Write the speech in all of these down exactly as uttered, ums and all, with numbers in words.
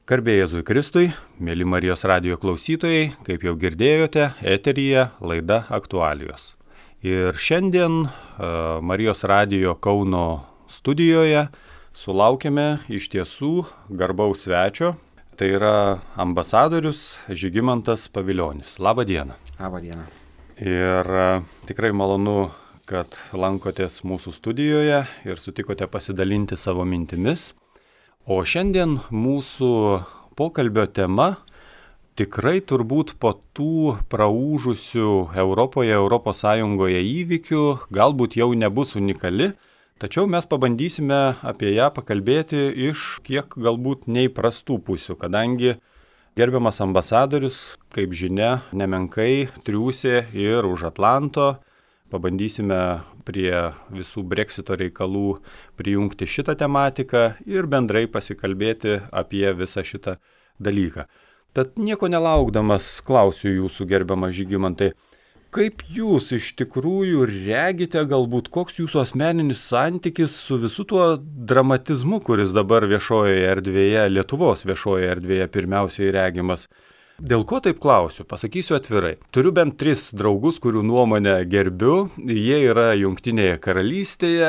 Garbė Jėzui Kristui, mėly Marijos radijo klausytojai, kaip jau girdėjote, eteryje laida Aktualijos. Ir šiandien uh, Marijos radijo Kauno studijoje sulaukėme iš tiesų garbaus svečio, tai yra ambasadorius Žygimantas Pavilionis. Labą dieną. Labą dieną. Ir uh, tikrai malonu, kad lankotės mūsų studijoje ir sutikote pasidalinti savo mintimis. O šiandien mūsų pokalbio tema tikrai turbūt po tų praūžusių Europoje, Europos Sąjungoje įvykių galbūt jau nebus unikali, tačiau mes pabandysime apie ją pakalbėti iš kiek galbūt neįprastų pusių, kadangi gerbiamas ambasadorius, kaip žinia, nemenkai triūsė ir už Atlanto. Pabandysime prie visų Brexito reikalų prijungti šitą tematiką ir bendrai pasikalbėti apie visą šitą dalyką. Tad nieko nelaukdamas klausiu jūsų, gerbiamas Žygimantai, kaip jūs iš tikrųjų regite galbūt, koks jūsų asmeninis santykis su visu tuo dramatizmu, kuris dabar viešojoje erdvėje, Lietuvos viešojoje erdvėje pirmiausiai regimas? Dėl ko taip klausiu? Pasakysiu atvirai. Turiu bent tris draugus, kurių nuomonę gerbiu. Jie yra Jungtinėje karalystėje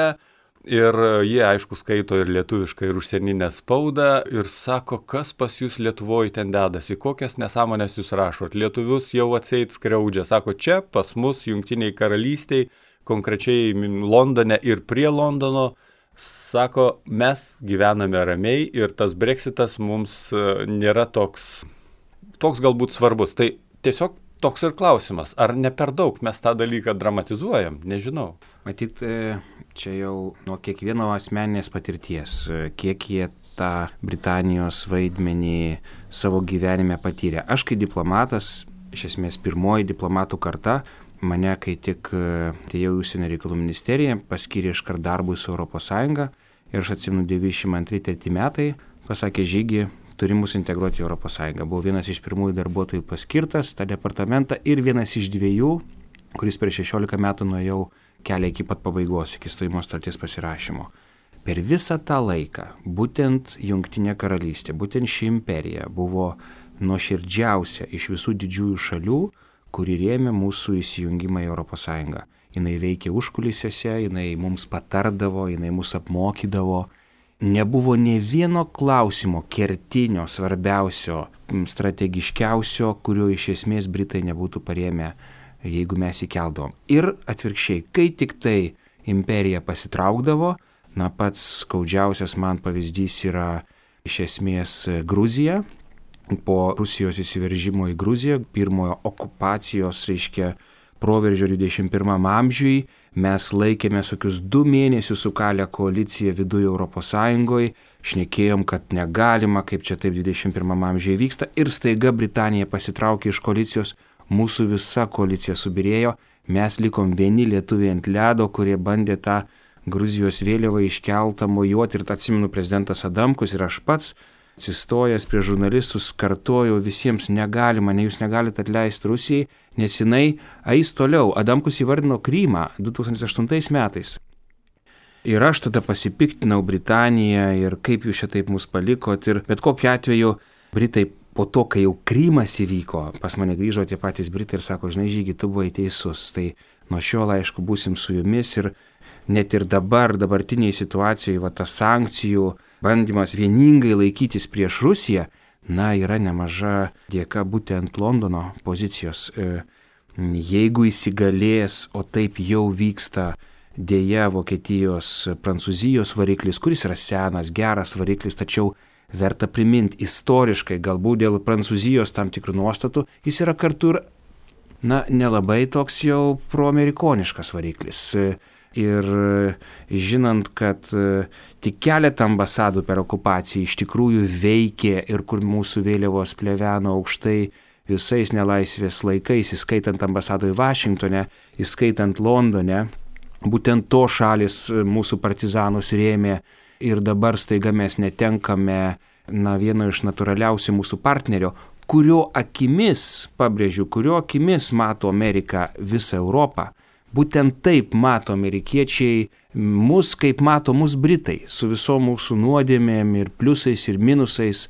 ir jie, aišku, skaito ir lietuvišką, ir užsieninę spaudą ir sako, kas pas jūs Lietuvoje ten dedasi, kokias nesąmonės jūs rašot. Lietuvius jau atseit skriaudžia. Sako, čia pas mus Jungtinėje karalystėje, konkrečiai Londone ir prie Londono, sako, mes gyvename ramiai ir tas Brexitas mums nėra toks... Toks galbūt svarbus. Tai tiesiog toks ir klausimas. Ar ne per daug mes tą dalyką dramatizuojam? Nežinau. Matyt, čia jau nuo kiekvieno asmeninės patirties, kiek jie tą Britanijos vaidmenį savo gyvenime patyrė. Aš kai diplomatas, iš esmės pirmoji diplomatų karta, mane kai tik atėjau į Užsienio reikalų ministeriją, paskyrė iškart darbui su Europos Sąjunga ir aš atsimenu devyniasdešimt antri treti metai, pasakė Žygi, turi mus integruoti į Europos Sąjungą. Buvau vienas iš pirmųjų darbuotojų paskirtas tą departamentą ir vienas iš dviejų, kuris per šešiolika metų nuėjau kelią iki pat pabaigos, iki stojimo sutarties pasirašymo. Per visą tą laiką būtent Jungtinė karalystė, būtent ši imperija buvo nuoširdžiausia iš visų didžiųjų šalių, kuri rėmė mūsų įsijungimą į Europos Sąjungą. Jinai veikė užkulisiuose, jinai mums patardavo, jinai mus apmokydavo. Nebuvo nė vieno klausimo kertinio, svarbiausio, strategiškiausio, kurio iš esmės Britai nebūtų parėmę, jeigu mes įkeldavom. Ir atvirkščiai, kai tik tai imperija pasitraukdavo, na pats skaudžiausias man pavyzdys yra iš esmės Gruzija. Po Rusijos įsiveržimo į Gruziją, pirmojo okupacijos, reiškia, proveržio dvidešimt pirmam amžiui, mes laikėmės tokius du mėnesius sukalę koaliciją viduje Europos Sąjungoje, šnekėjom, kad negalima, kaip čia taip dvidešimt pirmam amžiuje vyksta, ir staiga Britanija pasitraukė iš koalicijos, mūsų visa koalicija subirėjo, mes likom vieni lietuviai ant ledo, kurie bandė tą Gruzijos vėliavą iškeltą mojuoti, ir atsimenu prezidentas Adamkus ir aš pats, atsistojęs prie žurnalistus, kartojo visiems negalima, ne jūs negalite atleisti Rusijai, nes jinai eis toliau. Adamkus įvardino Krymą du tūkstančiai aštuntais metais. Ir aš tada pasipiktinau Britaniją ir kaip jūs čia taip mus palikot. Ir bet kokiu atveju Britai po to, kai jau Krymas įvyko, pas mane grįžo tie patys Britai ir sako, žinai Žygi, tu buvai teisus, tai nuo šiol aišku būsim su jumis. Ir net ir dabar, dabartiniai situacijoje, va tas sankcijų bandymas vieningai laikytis prieš Rusiją, na, yra nemaža dėka būtent Londono pozicijos. Jeigu įsigalės, o taip jau vyksta dėja Vokietijos, Prancūzijos variklis, kuris yra senas, geras variklis, tačiau verta priminti istoriškai, galbūt dėl Prancūzijos tam tikrų nuostatų, jis yra kartu ir, na, nelabai toks jau proamerikoniškas variklis. Ir žinant, kad tik keletą ambasadų per okupaciją iš tikrųjų veikė ir kur mūsų vėliavos pleveno aukštai visais nelaisvės laikais, įskaitant ambasadoje Vašingtone, įskaitant Londone, būtent to šalis mūsų partizanus rėmė ir dabar staiga mes netenkame na, vieno iš natūraliausių mūsų partnerio, kurio akimis, pabrėžiu, kurio akimis mato Amerika visą Europą. Būtent taip mato amerikiečiai mus, kaip mato mus Britai, su visom mūsų nuodėmėm ir pliusais ir minusais.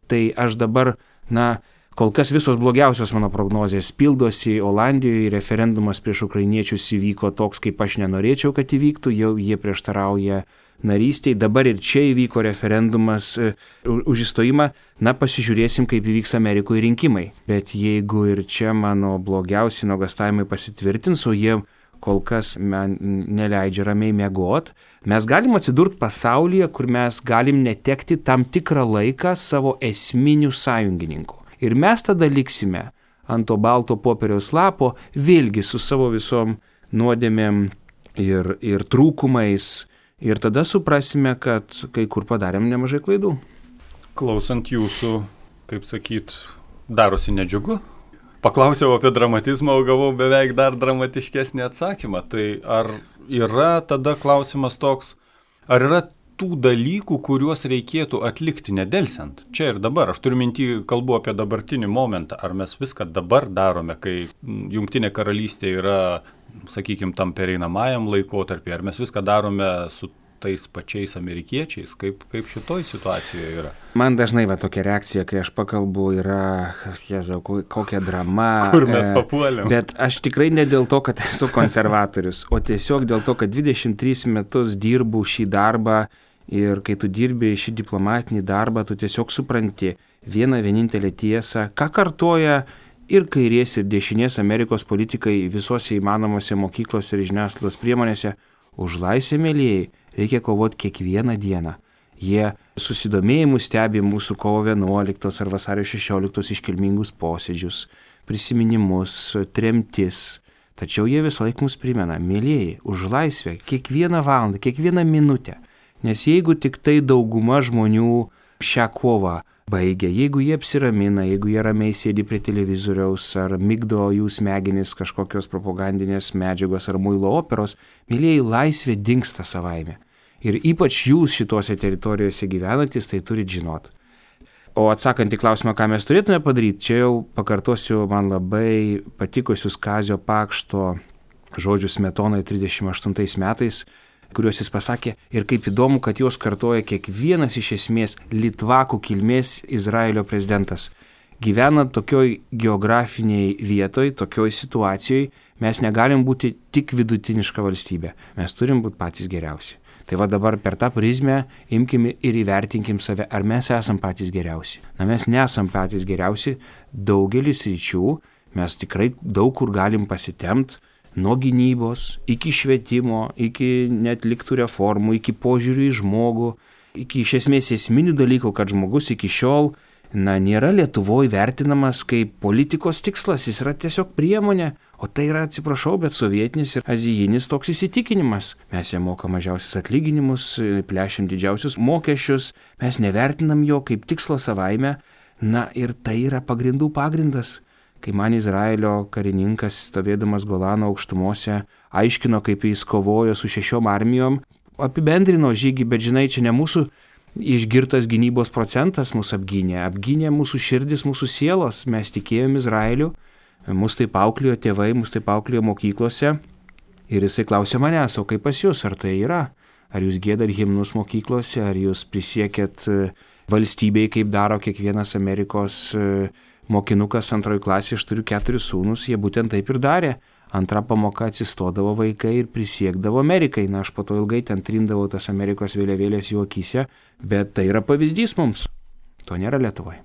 Tai aš dabar, na, kol kas visos blogiausios mano prognozijas pildosi. Olandijoje referendumas prieš ukrainiečius įvyko toks, kaip aš nenorėčiau, kad įvyktų, jau jie prieštarauja narystiai. Dabar ir čia įvyko referendumas už įstojimą. Na, pasižiūrėsim, kaip įvyks Amerikoje rinkimai. Bet jeigu ir čia mano blogiausi nuogąstavimai pasitvirtins, o jie kol kas man neleidžia ramiai miegot, mes galim atsidurti pasaulyje, kur mes galim netekti tam tikrą laiką savo esminių sąjungininkų. Ir mes tada liksime ant to balto popieriaus lapo, vėlgi su savo visom nuodėmėm ir, ir trūkumais. Ir tada suprasime, kad kai kur padarėm nemažai klaidų. Klausant jūsų, kaip sakyt, darosi nedžiugu. Paklausiau apie dramatizmą, o gavau beveik dar dramatiškesnį atsakymą. Tai ar yra tada klausimas toks, ar yra tų dalykų, kuriuos reikėtų atlikti nedelsiant? Čia ir dabar. Aš turiu mintį, kalbu apie dabartinį momentą. Ar mes viską dabar darome, kai Jungtinė karalystė yra, sakykime, tam pereinamajam laikotarpį? Ar mes viską darome su tais pačiais amerikiečiais? Kaip, kaip šitoj situacijoje yra? Man dažnai va tokia reakcija, kai aš pakalbu, yra, jezau, kokia drama. Kur mes papuolėm? Bet aš tikrai ne dėl to, kad esu konservatorius, o tiesiog dėl to, kad dvidešimt tris metus dirbu šį darbą ir kai tu dirbi šį diplomatinį darbą, tu tiesiog supranti vieną vienintelę tiesą, ką kartoja ir kairės ir dešinės Amerikos politikai visose įmanomose mokyklose ir žiniasklaidos priemonėse. Už laisvę, mėlyjei, reikia kovoti kiekvieną dieną. Jie susidomėjimu stebi mūsų kovo vienuoliktos ar vasario šešioliktos iškilmingus posėdžius, prisiminimus, tremtis. Tačiau jie visą laiką mus primena, mėlyjei, už laisvę kiekvieną valandą, kiekvieną minutę. Nes jeigu tik tai dauguma žmonių šią kovą baigia, jeigu jie apsiramina, jeigu jie ramiai sėdi prie televizoriaus ar migdo jų smegenis kažkokios propagandinės medžiagos ar muilo operos, mėlyjei, laisvė dingsta savaime. Ir ypač jūs šitose teritorijose gyvenantis, tai turit žinot. O atsakant į klausimą, ką mes turėtume padaryti, čia jau pakartosiu man labai patikusius Kazio Pakšto žodžius Smetonai trisdešimt aštuntais metais, kuriuos jis pasakė, ir kaip įdomu, kad juos kartoja kiekvienas iš esmės litvakų kilmės Izraelio prezidentas. Gyvenant tokioj geografiniai vietoj, tokioj situacijoj, mes negalim būti tik vidutiniška valstybė. Mes turim būti patys geriausi. Tai va dabar per tą prizmę imkim ir įvertinkim save, ar mes esam patys geriausi. Na, mes nesam patys geriausi, daugelis ryčių mes tikrai daug kur galim pasitempt, nuo gynybos, iki švietimo, iki netliktų reformų, iki požiūrių į žmogų, iki iš esmės esminių dalykų, kad žmogus iki šiol, na, nėra Lietuvoje vertinamas kaip politikos tikslas, jis yra tiesiog priemonė, o tai yra, atsiprašau, bet sovietinis ir azijinis toks įsitikinimas. Mes jam mokam mažiausius atlyginimus, plešim didžiausius mokesčius, mes nevertinam jo kaip tikslo savaime, na ir tai yra pagrindų pagrindas. Kai man Izraelio karininkas, stovėdamas Golano aukštumose, aiškino, kaip jis kovojo su šešiom armijom, apibendrino žygį, bet žinai, čia ne mūsų išgirtas gynybos procentas mūsų apgynė, apgynė mūsų širdis, mūsų sielos, mes tikėjom Izraeliu, mus taip auklėjo tėvai, mus taip auklėjo mokyklose ir jisai klausė manęs, o kaip pas jūs, ar tai yra? Ar jūs giedat himnus mokyklose, ar jūs prisiekėt valstybei, kaip daro kiekvienas Amerikos mokinukas antroji klasė, aš turiu keturis sūnus, jie būtent taip ir darė. Antra pamoka atsistodavo vaikai ir prisiekdavo Amerikai. Na, aš po to ilgai ten trindavau tas Amerikos vėliavėlės jų akyse, bet tai yra pavyzdys mums. To nėra Lietuvoje.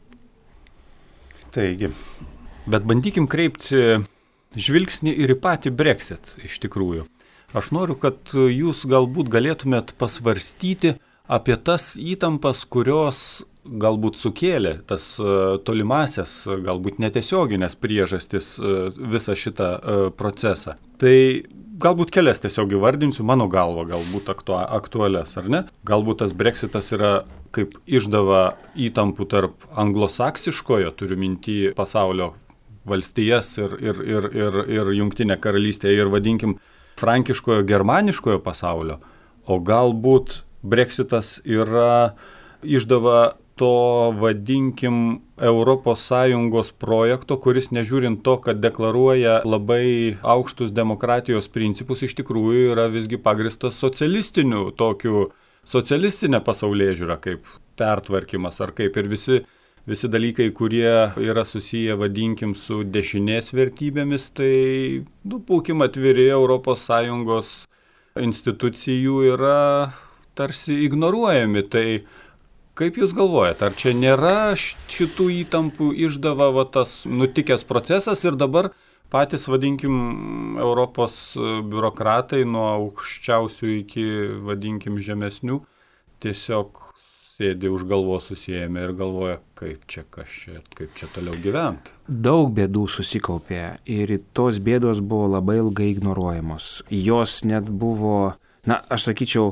Taigi, bet bandykim kreipti žvilgsnį ir į patį Brexit iš tikrųjų. Aš noriu, kad jūs galbūt galėtumėt pasvarstyti apie tas įtampas, kurios galbūt sukėlė tas tolimasias, galbūt netiesioginės priežastis visą šitą procesą. Tai galbūt kelias tiesiog įvardinsiu, mano galva galbūt aktua, aktualias, ar ne? Galbūt tas Brexitas yra kaip išdava įtampų tarp anglosaksiškojo, turiu minty pasaulio valstijas ir, ir, ir, ir, ir Jungtinę karalystę ir vadinkim frankiškojo, germaniškojo pasaulio, o galbūt Brexitas yra išdava to, vadinkim, Europos Sąjungos projekto, kuris nežiūrint to, kad deklaruoja labai aukštus demokratijos principus, iš tikrųjų yra visgi pagristas socialistiniu, tokiu socialistinė pasaulėžiūra, kaip pertvarkymas, ar kaip ir visi, visi dalykai, kurie yra susiję, vadinkim, su dešinės vertybėmis, tai, nu, būkim atviri, Europos Sąjungos institucijų yra tarsi ignoruojami. Tai kaip Jūs galvojate, ar čia nėra šitų įtampų išdava va, tas nutikęs procesas ir dabar patys, vadinkim, Europos biurokratai nuo aukščiausių iki, vadinkim, žemesnių tiesiog sėdi už galvos susiėmę ir galvoja, kaip čia, kas čia, kaip čia toliau gyventi. Daug bėdų susikaupė ir tos bėdos buvo labai ilgai ignoruojamos. Jos net buvo, na, aš sakyčiau,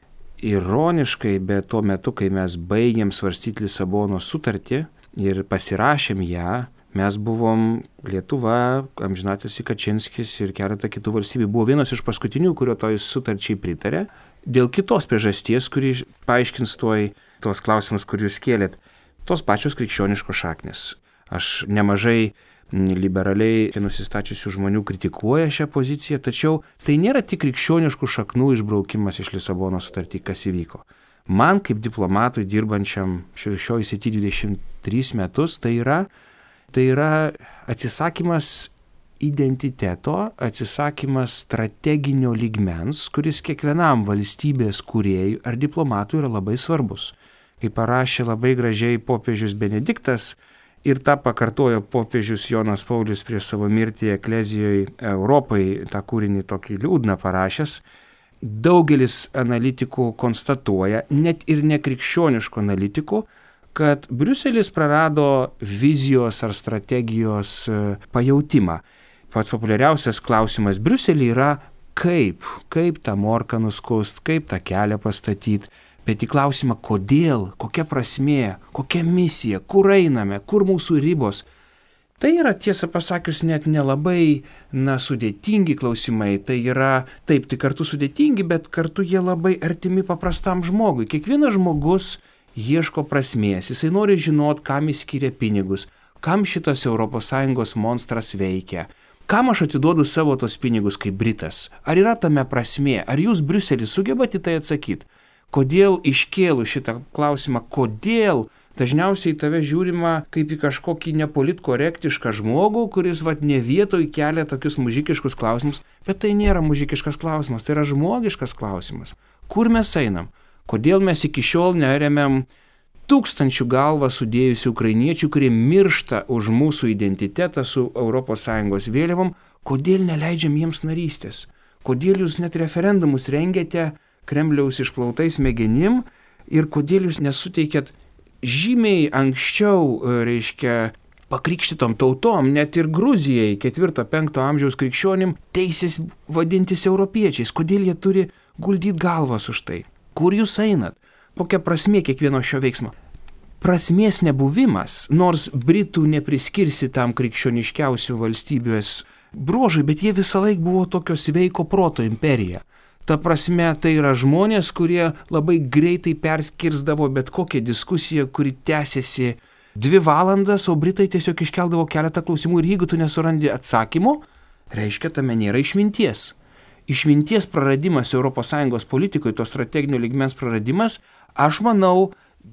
ironiškai, bet tuo metu, kai mes baigėm svarstyti Lisabonos sutartį ir pasirašėm ją, mes buvom Lietuva, amžinatilsį Kačinskis ir keletą kitų valstybių. Buvo vienas iš paskutinių, kurio toj sutarčiai pritarė. Dėl kitos priežasties, kuri paaiškins tuoj tos klausimus, kur Jūs kėlėt, tos pačios krikščioniškos šaknės. Aš nemažai liberaliai nusistačiusių žmonių kritikuoja šią poziciją, tačiau tai nėra tik krikščioniškų šaknų išbraukimas iš Lisabonos sutartį, kas įvyko. Man, kaip diplomatui dirbančiam šioj srity dvidešimt tris metus, tai yra, tai yra atsisakymas identiteto, atsisakymas strateginio lygmens, kuris kiekvienam valstybės kūrėjui ar diplomatui yra labai svarbus. Kaip parašė labai gražiai popiežius Benediktas ir tą pakartojo popiežius Jonas Paulius prieš savo mirtį Eklezijoje Europai, tą kūrinį tokį liūdną parašęs, daugelis analitikų konstatuoja, net ir nekrikščioniškų analitikų, kad Briuselis prarado vizijos ar strategijos pajautimą. Pats populiariausias klausimas Briusely yra, kaip, kaip tą morką nuskust, kaip tą kelią pastatyti, bet į klausimą, kodėl, kokia prasmė, kokia misija, kur einame, kur mūsų ribos. Tai yra, tiesą pasakius, net nelabai, na, sudėtingi klausimai. Tai yra, taip, tai kartu sudėtingi, bet kartu jie labai artimi paprastam žmogui. Kiekvienas žmogus ieško prasmės, jisai nori žinot, kam jis skiria pinigus, kam šitas Europos Sąjungos monstras veikia, kam aš atiduodu savo tos pinigus kaip Britas, ar yra tame prasmė, ar jūs Briuselis sugebate tai atsakyti, kodėl iškėlu šitą klausimą, kodėl dažniausiai tave žiūrima kaip į kažkokį nepolitkorektišką žmogų, kuris vat ne vietoj kelia tokius mužikiškus klausimus, bet tai nėra mužikiškas klausimas, tai yra žmogiškas klausimas. Kur mes einam? Kodėl mes iki šiol neremiam tūkstančių galvą sudėjusių ukrainiečių, kurie miršta už mūsų identitetą su Europos Sąjungos vėliavom, kodėl neleidžiam jiems narystės? Kodėl jūs net referendumus rengiate Kremliaus išplautais smegenim ir kodėl jūs nesuteikėt žymiai anksčiau, reiškia, pakrikštytom tautom, net ir Gruzijai, ketvirto penkto amžiaus krikščionim, teisės vadintis europiečiais? Kodėl jie turi guldyti galvas už tai? Kur jūs einat? Kokia prasmė kiekvieno šio veiksmo? Prasmės nebuvimas, nors Britų nepriskirsi tam krikščioniškiausių valstybės bruožui, bet jie visą laik buvo tokio sveiko proto imperija. Ta prasme, tai yra žmonės, kurie labai greitai perskirsdavo bet kokią diskusiją, kuri tęsiasi dvi valandas, o Britai tiesiog iškeldavo keletą klausimų ir jeigu tu nesurandi atsakymo, reiškia, tame nėra išminties. Išminties praradimas Europos Sąjungos politikoje, to strateginio lygmens praradimas, aš manau,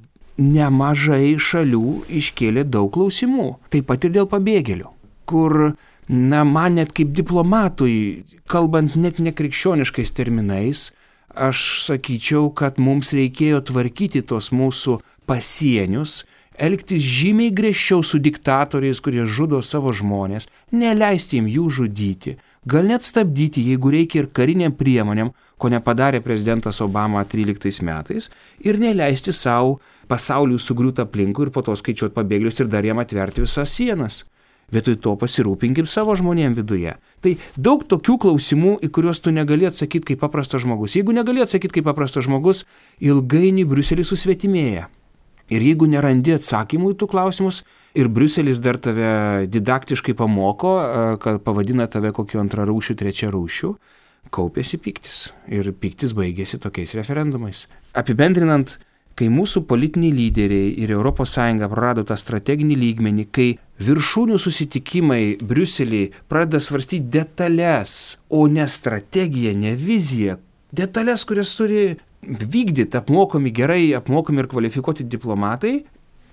nemažai šalių iškėlė daug klausimų. Taip pat ir dėl pabėgėlių, kur, na, man net kaip diplomatui, kalbant net nekrikščioniškais terminais, aš sakyčiau, kad mums reikėjo tvarkyti tos mūsų pasienius, elgtis žymiai griežčiau su diktatoriais, kurie žudo savo žmonės, neleisti jiems jų žudyti, gal net stabdyti, jeigu reikia ir kariniam priemonėm, ko nepadarė prezidentas Obama tryliktais metais, ir neleisti savo pasaulių sugriūti aplinkui ir po to skaičiuoti pabėgėlius ir dar jam atverti visas sienas. Vietoj to pasirūpinkim savo žmonėm viduje. Tai daug tokių klausimų, į kuriuos tu negali atsakyti kaip paprastas žmogus. Jeigu negali atsakyti kaip paprastas žmogus, ilgainiui Briuselis susvetimėja. Ir jeigu nerandi atsakymų į tų klausimus, ir Briuselis dar tave didaktiškai pamoko, kad pavadina tave kokiu antrarūšiu, trečiarūšiu, kaupėsi piktis. Ir piktis baigėsi tokiais referendumais. Apibendrinant, kai mūsų politiniai lyderiai ir Europos Sąjunga prarado tą strateginį lygmenį, kai viršūnių susitikimai Briuselį pradeda svarstyti detalės, o ne strategiją, ne viziją, detalės, kurias turi vykdyti apmokomi, gerai apmokomi ir kvalifikuoti diplomatai,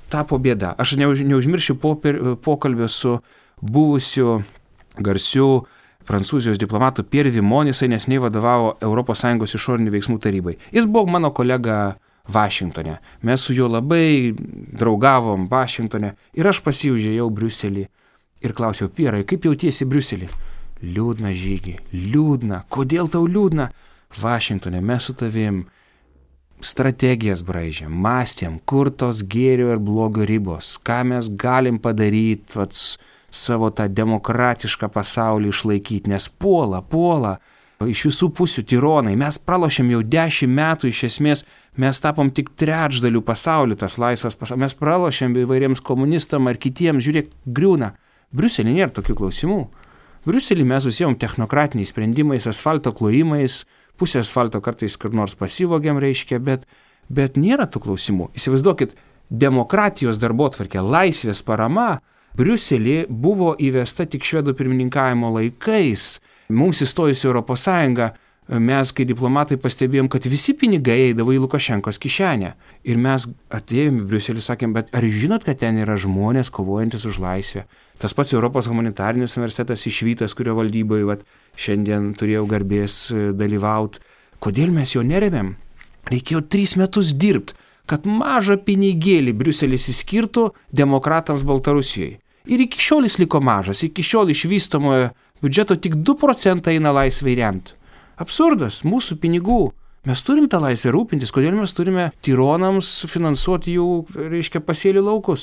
tapo bėda. Aš neuž, neužmiršiu pokalbio su buvusiu garsiu Prancūzijos diplomatu Pierre Vimon, jisai nesnei vadovavo Europos Sąjungos išorinių veiksmų tarybai. Jis buvo mano kolega Vašingtone. Mes su juo labai draugavom Vašingtone ir aš pasiužėjau Briuselį ir klausiau, Pierai, kaip jautiesi Briuselį? Liūdna, Žygi, liūdna. Kodėl tau liūdna? Vašingtone mes su tavim strategijas braižėm, mąstėm, kur tos gėrio ir blogio ribos, ką mes galim padaryti, vats, savo tą demokratišką pasaulį išlaikyti, nes puola, puola, iš visų pusių tironai. Mes pralošėm jau dešimt metų, iš esmės mes tapom tik trečdalių pasaulį, tas laisvas pasaulis. Mes pralošėm įvairiems komunistam ar kitiems, žiūrėk, griūna. Briuselį nėra tokių klausimų. Briuselį mes susijom technokratiniais sprendimais, asfalto klojimais, pusę asfalto kartais kur nors pasivogiam reiškia, bet, bet nėra tų klausimų. Įsivaizduokit, demokratijos darbotvarkė, laisvės parama Briuselį buvo įvesta tik švedų pirmininkavimo laikais. Mums įstojus į Europos Sąjungą, mes, kai diplomatai, pastebėjom, kad visi pinigai eidavo į Lukašenkos kišenę. Ir mes atėjome į Briuselį, sakėm, bet ar žinot, kad ten yra žmonės kovojantis už laisvę? Tas pats Europos humanitarinis universitetas Išvytas, kurio valdyboje vat, šiandien turėjau garbės dalyvauti. Kodėl mes jo neremėm? Reikėjo tris metus dirbti, kad mažą pinigėlį Briuselis įskirtų demokratams Baltarusijoje. Ir iki šiol jis liko mažas, iki šiol iš vystomojo biudžeto tik du procentai eina laisvai remti. Absurdas, mūsų pinigų. Mes turim tą laisvę rūpintis, kodėl mes turime tironams finansuoti jų, reiškia, pasėlių laukus.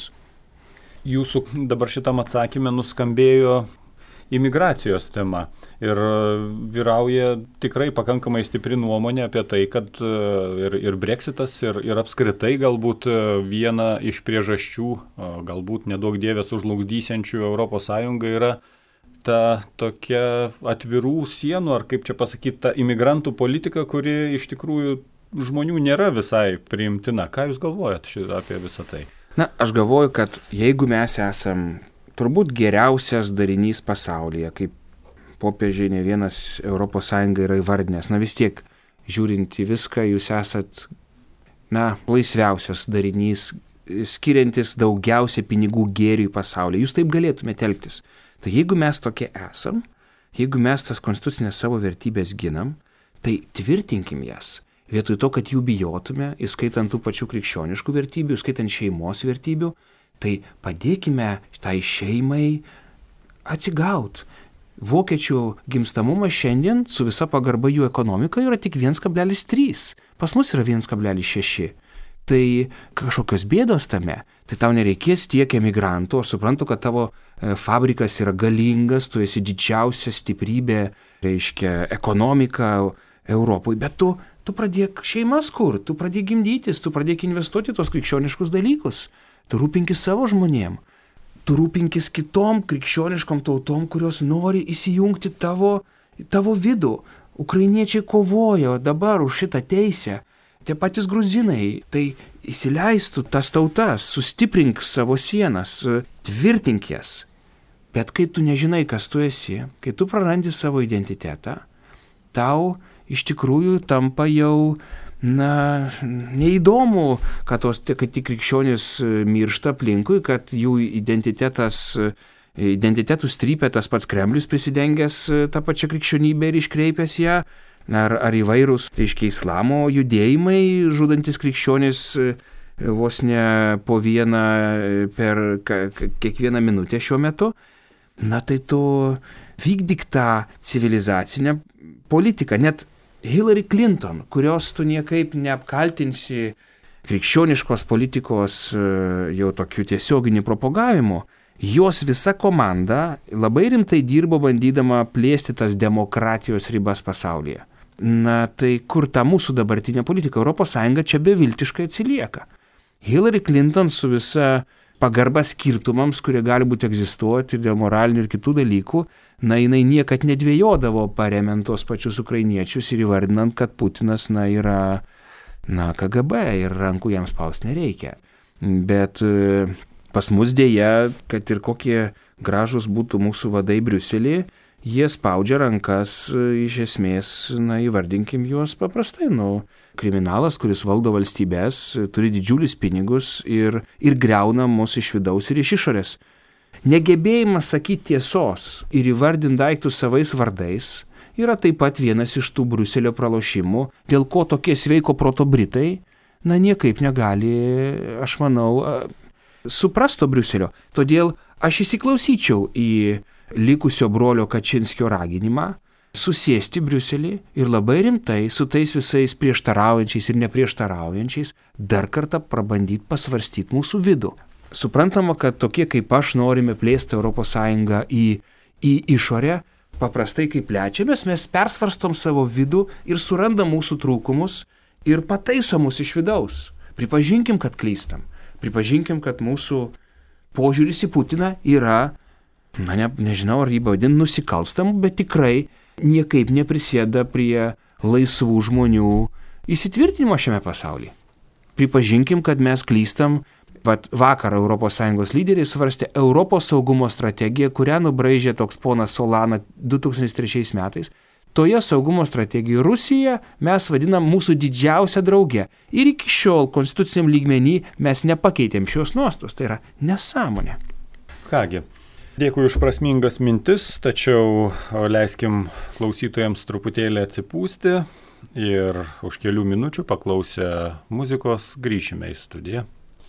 Jūsų dabar šitam atsakymė nuskambėjo imigracijos tema ir vyrauja tikrai pakankamai stipri nuomonė apie tai, kad ir, ir Brexitas, ir, ir apskritai galbūt viena iš priežasčių, galbūt nedaug dievės užlugdysiančių Europos Sąjungą yra ta tokia atvirų sienų, ar kaip čia pasakyti, ta imigrantų politika, kuri iš tikrųjų žmonių nėra visai priimtina. Ką Jūs galvojat apie visą tai? Na, aš galvoju, kad jeigu mes esam turbūt geriausias darinys pasaulyje, kaip popiežiai ne vienas Europos Sąjunga yra įvardinęs, na vis tiek, žiūrint į viską, jūs esat, na, laisviausias darinys, skiriantis daugiausia pinigų gėriui pasaulyje. Jūs taip galėtumėte elgtis. Tai jeigu mes tokie esam, jeigu mes tas konstitucinės savo vertybės ginam, tai tvirtinkim jas. Vietoj to, kad jų bijotume, įskaitant tų pačių krikščioniškų vertybių, įskaitant šeimos vertybių, tai padėkime tai šeimai atsigaut. Vokiečių gimstamumas šiandien su visa pagarba jų ekonomika yra tik vienas kablelis trys. Pas mus yra vienas kablelis šeši. Tai kažkokios bėdos tame. Tai tau nereikės tiek emigrantų. Aš suprantu, kad tavo fabrikas yra galingas, tu esi didžiausia stiprybė, reiškia, ekonomika Europoje, bet tu, tu pradėk šeimas kur, tu pradėk gimdytis, tu pradėk investuoti tos krikščioniškus dalykus. Tu rūpinkis savo žmonėm, tu rūpinkis kitom krikščioniškom tautom, kurios nori įsijungti tavo, tavo vidų. Ukrainiečiai kovojo dabar už šitą teisę, tie patys gruzinai, tai įsileistų tas tautas, sustiprink savo sienas, tvirtink jas. Bet kai tu nežinai, kas tu esi, kai tu prarandi savo identitetą, tau iš tikrųjų tampa jau na, neįdomu, kad, tos, kad tik krikščionys miršta aplinkui, kad jų identitetas, identitetų strypia tas pats Kremlius prisidengęs tą pačią krikščionybę ir iškreipęs ją, ar, ar įvairūs, reiškia, islamo judėjimai, žudantis krikščionys vos ne po vieną per kiekvieną minutę šiuo metu. Na tai tu vykdyk tą civilizacinę politiką, net Hillary Clinton, kurios tu niekaip neapkaltinsi krikščioniškos politikos jau tokiu tiesioginiu propagavimu, jos visa komanda labai rimtai dirbo bandydama plėsti tas demokratijos ribas pasaulyje. Na tai kur ta mūsų dabartinė politika? Europos Sąjunga čia beviltiškai atsilieka. Hillary Clinton su visa pagarba skirtumams, kurie gali būti egzistuoti dėl moralinių ir kitų dalykų, na, jinai niekad nedvėjodavo paremiant tos pačius ukrainiečius ir įvardinant, kad Putinas, na, yra, na, K G B ir rankų jam spausti nereikia. Bet pas mus dėja, kad ir kokie gražus būtų mūsų vadai Briuselį, jie spaudžia rankas iš esmės, na, įvardinkim juos paprastai, nu, kriminalas, kuris valdo valstybės, turi didžiulius pinigus ir, ir greuna mus iš vidaus ir iš išorės. Negebėjimas sakyti tiesos ir įvardinti daiktus savais vardais yra taip pat vienas iš tų Briuselio pralošimų, dėl ko tokie sveiko proto Britai, na, niekaip negali, aš manau, suprasto Briuselio. Todėl aš įsiklausyčiau į likusio brolio Kačinskio raginimą susėsti Briuselį ir labai rimtai su tais visais prieštaraujančiais ir neprieštaraujančiais dar kartą prabandyti pasvarstyti mūsų vidų. Suprantama, kad tokie kaip aš norime plėsti Europos Sąjungą į, į išorę, paprastai kaip plečiamės, mes persvarstom savo vidų ir surandam mūsų trūkumus ir pataisom mus iš vidaus. Pripažinkim, kad klystam. Pripažinkim, kad mūsų požiūris į Putiną yra, na ne, nežinau, ar jį vadinti nusikalstam, bet tikrai niekaip neprisėda prie laisvų žmonių įsitvirtinimo šiame pasaulyje. Pripažinkim, kad mes klystam. Vat vakar Europos Sąjungos lyderiai svarstė Europos saugumo strategiją, kurią nubraižė toks ponas Solana du tūkstančiai trečiais metais. Toje saugumo strategijoje Rusiją mes vadinam mūsų didžiausia drauge. Ir iki šiol konstituciniam lygmenį mes nepakeitėm šios nuostos. Tai yra nesąmonė. Kągi. Dėkui už prasmingas mintis, tačiau leiskim klausytojams truputėlį atsipūsti ir už kelių minučių paklausę muzikos grįšime į studiją.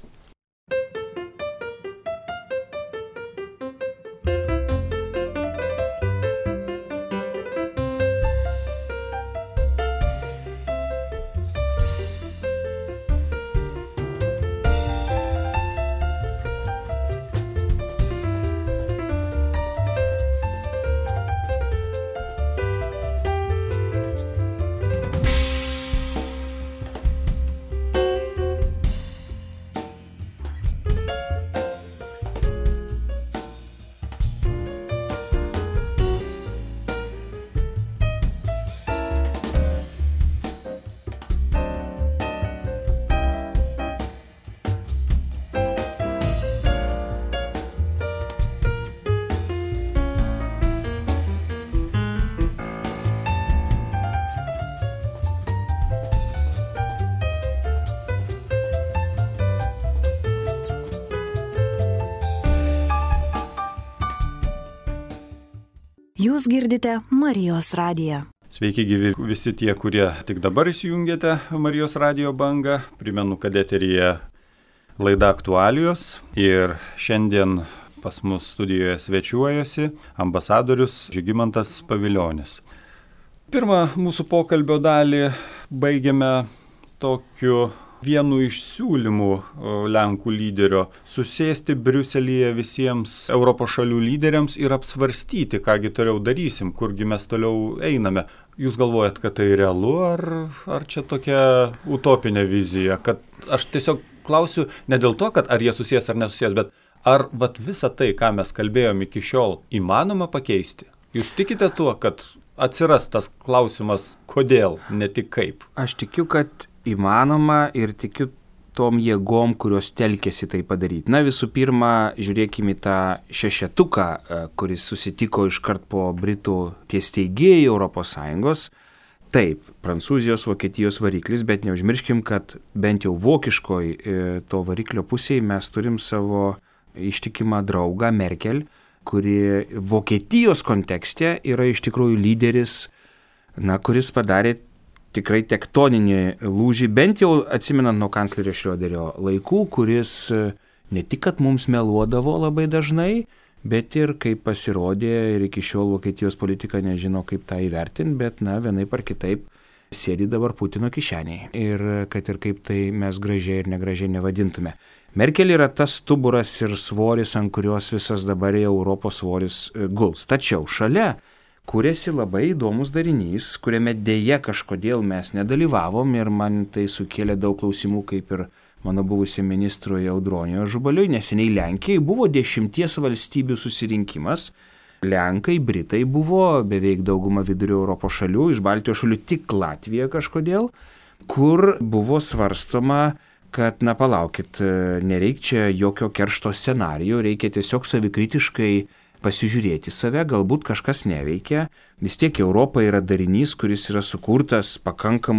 Jūs girdite Marijos radiją. Sveiki gyvi visi tie, kurie tik dabar įsijungėte Marijos radijo bangą. Primenu, kad eteryje laida aktualijos ir šiandien pas mus studijoje svečiuojasi ambasadorius Žygimantas Pavilionis. Pirmą mūsų pokalbio dalį baigiame tokiu vienu iš siūlymų Lenkų lyderio susėsti Briuselyje visiems Europos šalių lyderiams ir apsvarstyti, kągi toliau darysim, kurgi mes toliau einame. Jūs galvojat, kad tai realu, ar, ar čia tokia utopinė vizija? Kad aš tiesiog klausiu ne dėl to, kad ar jie susės ar nesusės, bet ar vat visą tai, ką mes kalbėjom iki šiol, įmanoma pakeisti? Jūs tikite tuo, kad atsiras tas klausimas, kodėl, ne tik kaip? Aš tikiu, kad įmanoma ir tikiu tom jėgom, kurios telkėsi tai padaryti. Na, visų pirma, žiūrėkime tą šešetuką, kuris susitiko iškart po Britų tiesteigėjų Europos Sąjungos. Taip, Prancūzijos, Vokietijos variklis, bet neužmirškim, kad bent jau vokiškoj to variklio pusėje mes turim savo ištikimą draugą Merkel, kuri Vokietijos kontekste yra iš tikrųjų lyderis, na, kuris padarė tikrai tektoninį lūžį, bent jau atsimenant nuo kanclerio Šrioderio laikų, kuris ne tik, kad mums meluodavo labai dažnai, bet ir kaip pasirodė ir iki šiol Vokietijos politika nežino, kaip tą įvertinti, bet, na, vienaip ar kitaip sėdi dabar Putino kišenėje. Ir kad ir kaip tai mes gražiai ir negražiai nevadintume. Merkel yra tas stuburas ir svoris, ant kurios visas dabar jau Europos svoris guls. Tačiau šalia kūrėsi labai įdomus darinys, kuriame dėja kažkodėl mes nedalyvavom ir man tai sukėlė daug klausimų, kaip ir mano buvusiam ministrui Audroniui Ažubaliui. Neseniai Lenkijai buvo dešimties valstybių susirinkimas. Lenkai, Britai buvo, beveik dauguma vidurio Europos šalių, iš Baltijos šalių tik Latvija kažkodėl, kur buvo svarstoma, kad, na palaukit, nereikia čia jokio keršto scenarijų, reikia tiesiog savikritiškai pasižiūrėti save, galbūt kažkas neveikia. Vis tiek Europa yra darinys, kuris yra sukurtas pakankamai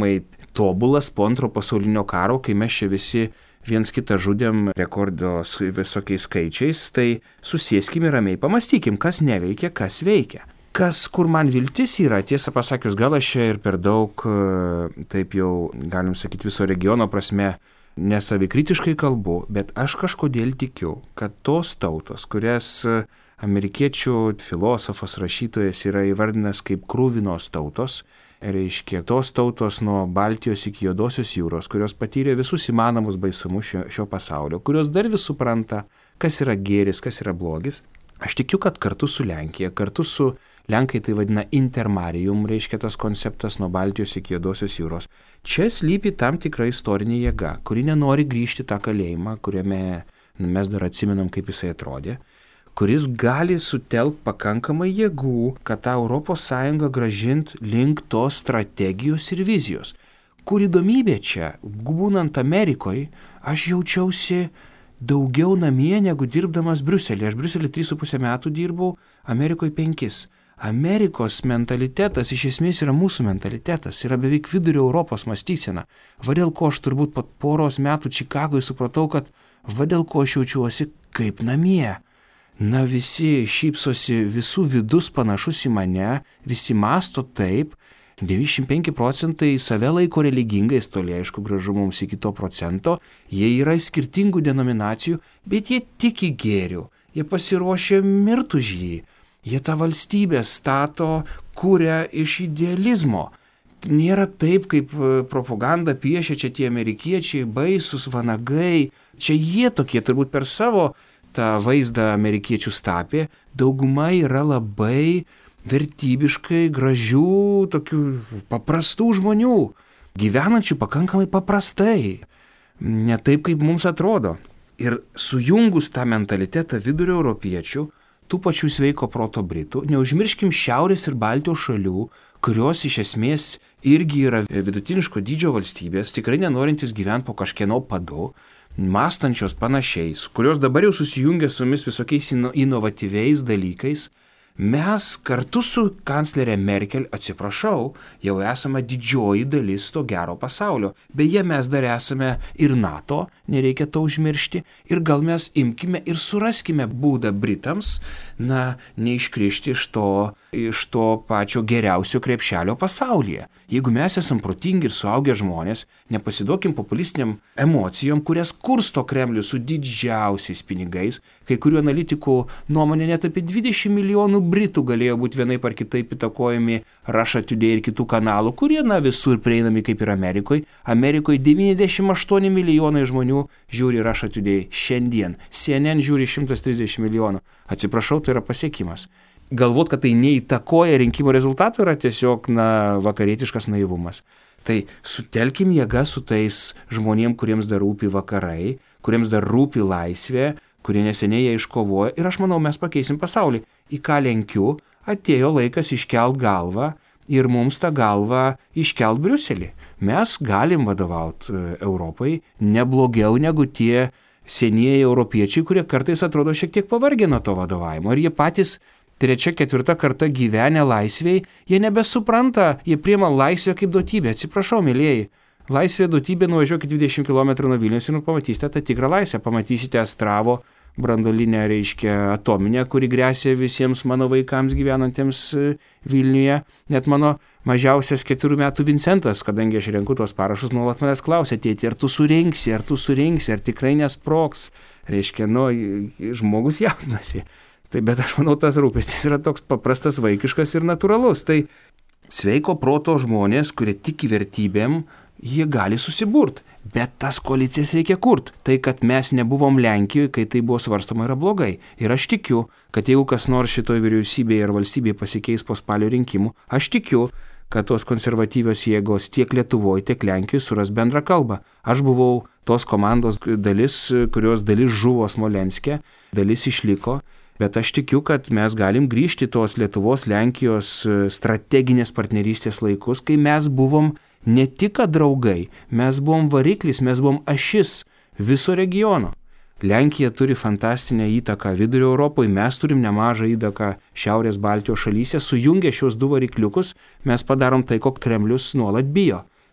tobulas po antro pasaulinio karo, kai mes čia visi viens kitą žudėm rekordos visokiais skaičiais, tai susėskime ramiai, pamastykim, kas neveikia, kas veikia. Kas, kur man viltis yra, tiesą pasakius, gal aš čia ir per daug, taip jau galim sakyti, viso regiono prasme, nesavikritiškai kalbu, bet aš kažkodėl tikiu, kad tos tautos, kurias amerikiečių filosofas, rašytojas yra įvardinęs kaip krūvinos tautos, reiškia tos tautos nuo Baltijos iki Juodosios jūros, kurios patyrė visus įmanomus baisumus šio, šio pasaulio, kurios dar vis supranta, kas yra gėris, kas yra blogis. Aš tikiu, kad kartu su Lenkija, kartu su Lenkai tai vadina intermarium, reiškia tas konceptas nuo Baltijos iki Juodosios jūros. Čia slypi tam tikra istorinė jėga, kuri nenori grįžti tą kalėjimą, kuriame mes dar atsimenam, kaip jisai atrodė, kuris gali sutelkti pakankamai jėgų, kad tą Europos Sąjungą grąžint link tos strategijos ir vizijos. Kur įdomybė čia, būnant Amerikoje, aš jaučiausi daugiau namie negu dirbdamas Briuselėje. Aš Briuselėje tris su pusę metų dirbau, Amerikoje penkis. Amerikos mentalitetas iš esmės yra mūsų mentalitetas, yra beveik vidurio Europos mąstysena. Vadėl ko aš turbūt po poros metų Čikagoje supratau, kad vadėl ko aš jaučiuosi kaip namie. Na visi šypsosi, visų vidus panašus į mane, visi masto taip, devyniasdešimt penki procentai save laiko religingais, toli aišku gražu mums iki to procento, jie yra skirtingų denominacijų, bet jie tiki gėriu, jie pasiruošia mirti už jį, jie tą valstybę stato, kuria iš idealizmo. Nėra taip, kaip propaganda piešia čia tie amerikiečiai, baisus vanagai, čia jie tokie turbūt per savo tą vaizdą amerikiečių stapė, dauguma yra labai vertybiškai gražių, tokių paprastų žmonių, gyvenančių pakankamai paprastai, ne taip, kaip mums atrodo. Ir sujungus tą mentalitetą vidurio europiečių, tų pačių sveiko proto britų, neužmirškim Šiaurės ir Baltijos šalių, kurios iš esmės irgi yra vidutiniško dydžio valstybės, tikrai nenorintis gyventi po kažkieno padu, mąstančios panašiai, kurios dabar jau susijungia su mumis visokiais ino, inovatyviais dalykais, mes kartu su kanclerė Merkel, atsiprašau, jau esame didžioji dalis to gero pasaulio. Beje, mes dar esame ir NATO, nereikia to užmiršti, ir gal mes imkime ir suraskime būdą Britams, na, neiškrišti iš to, iš to pačio geriausio krepšelio pasaulyje. Jeigu mes esam protingi ir suaugę žmonės, nepasiduokim populistiniam emocijom, kurias kursto Kremlius su didžiausiais pinigais, kai kurių analitikų nuomonė net apie dvidešimt milijonų Britų galėjo būti vienaip ar kitaip įtakojami Russia Today ir kitų kanalų, kurie, na, visur prieinami kaip ir Amerikoje. Amerikoje devyniasdešimt aštuoni milijonai žmonių žiūri Russia Today šiandien. C N N žiūri šimtas trisdešimt milijonų. Atsiprašau, tai yra pasiekimas. Galvot, kad tai neįtakoja rinkimų rezultatų, yra tiesiog, na, vakarietiškas naivumas. Tai sutelkim jėgą su tais žmonėm, kuriems dar rūpi vakarai, kuriems dar rūpi laisvė, kurie neseniai ją iškovojo, ir aš manau, mes pakeisim pasaulį. Į ką lenkiu, atėjo laikas iškelt galvą ir mums tą galvą iškelt Briuselį. Mes galim vadovauti Europai neblogiau negu tie senieji europiečiai, kurie kartais atrodo šiek tiek pavargę nuo to vadovavimo. Ir jie patys trečia, ketvirta karta gyvenę laisvėj, jie nebesupranta, jie priima laisvę kaip duotybę. Atsiprašau, mėlieji, laisvė duotybė, nuvažiuokit dvidešimt kilometrų nuo Vilnius ir pamatysite tą tikrą laisvę, pamatysite Astravo branduolinę, reiškia, atominę, kuri grėsia visiems mano vaikams gyvenantiems Vilniuje. Net mano mažiausias keturių metų Vincentas, kadangi aš renku tuos parašus, nuolat manęs klausia, tėti, ar tu surinksi, ar tu surinksi, ar tikrai nesproks. Reiškia, nu, žmogus jaudinasi. Tai bet aš manau, tas rūpestis yra toks paprastas, vaikiškas ir natūralus. Tai sveiko proto žmonės, kurie tiki vertybėm, jie gali susiburt. Bet tas koalicijas reikia kurt. Tai, kad mes nebuvom Lenkijoje, kai tai buvo svarstoma, yra blogai. Ir aš tikiu, kad jeigu kas nors šitoje vyriausybėje ir valstybėje pasikeis po spalio rinkimų, aš tikiu, kad tos konservatyvios jėgos tiek Lietuvoje, tiek Lenkijoje suras bendrą kalbą. Aš buvau tos komandos dalis, kurios dalis žuvo Smolenske, dalis išliko. Bet aš tikiu, kad mes galim grįžti tos Lietuvos, Lenkijos strateginės partnerystės laikus, kai mes buvom ne tik draugai, mes buvom variklis, mes buvom ašis viso regiono. Lenkija turi fantastinę įtaką vidurio Europoje, mes turim nemažą įtaką Šiaurės Baltijos šalyse, sujungę šios du varikliukus, mes padarom tai, ko Kremlius nuolat bijo.